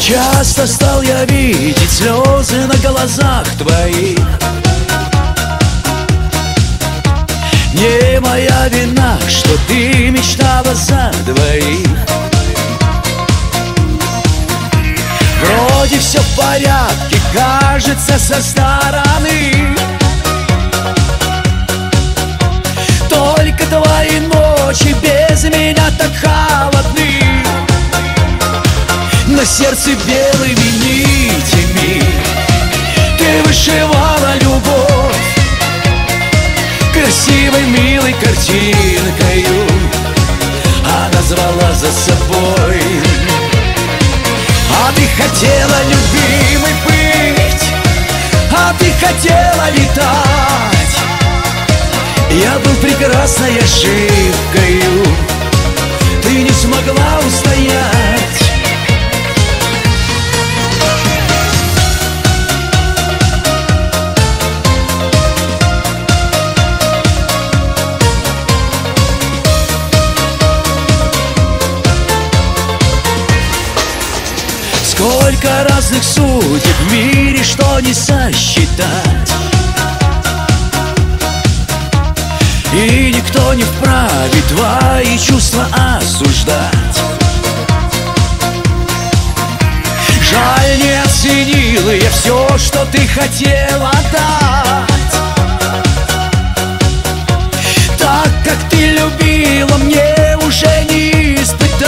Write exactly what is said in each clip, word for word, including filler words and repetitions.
Часто стал я видеть слезы на глазах твоих. Не моя вина, что ты мечтала за двоих. Вроде все в порядке, кажется, со стороны. Только твои ночи без меня так холодны. На сердце белыми нитями ты вышивала любовь красивой, милой картинкою, а назвала за собой. А ты хотела, любимый, быть, а ты хотела летать. Я был прекрасной ошибкою, ты не смогла устоять. Сколько разных судеб в мире, что не сосчитать. И никто не вправе твои чувства осуждать. Жаль, не оценила я все, что ты хотела дать. Так, как ты любила, мне уже не испытать.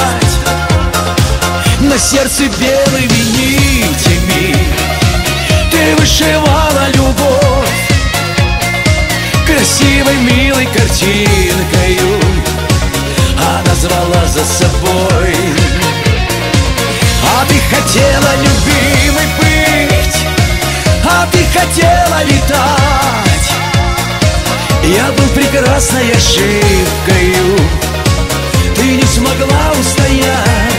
На сердце белыми нитями ты вышивала любовь красивой, милой картинкою, а назвала за собой. А ты хотела, любимый, быть, а ты хотела летать. Я был прекрасной ошибкою, ты не смогла устоять.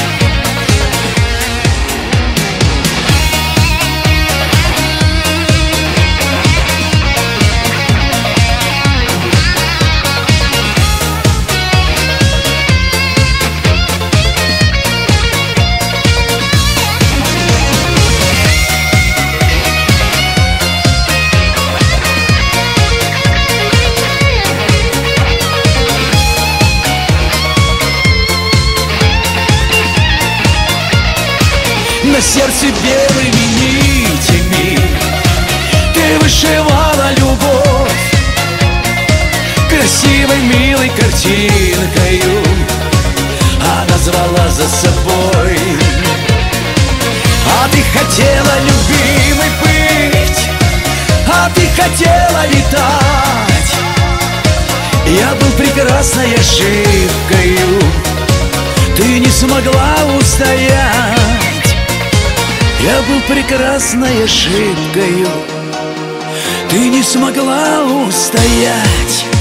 На сердце белыми нитями ты вышивала любовь красивой, милой картинкою, а назвала за собой. А ты хотела, любимый, быть, а ты хотела летать. Я был прекрасной ошибкою, ты не смогла устоять. Я был прекрасной ошибкою, ты не смогла устоять.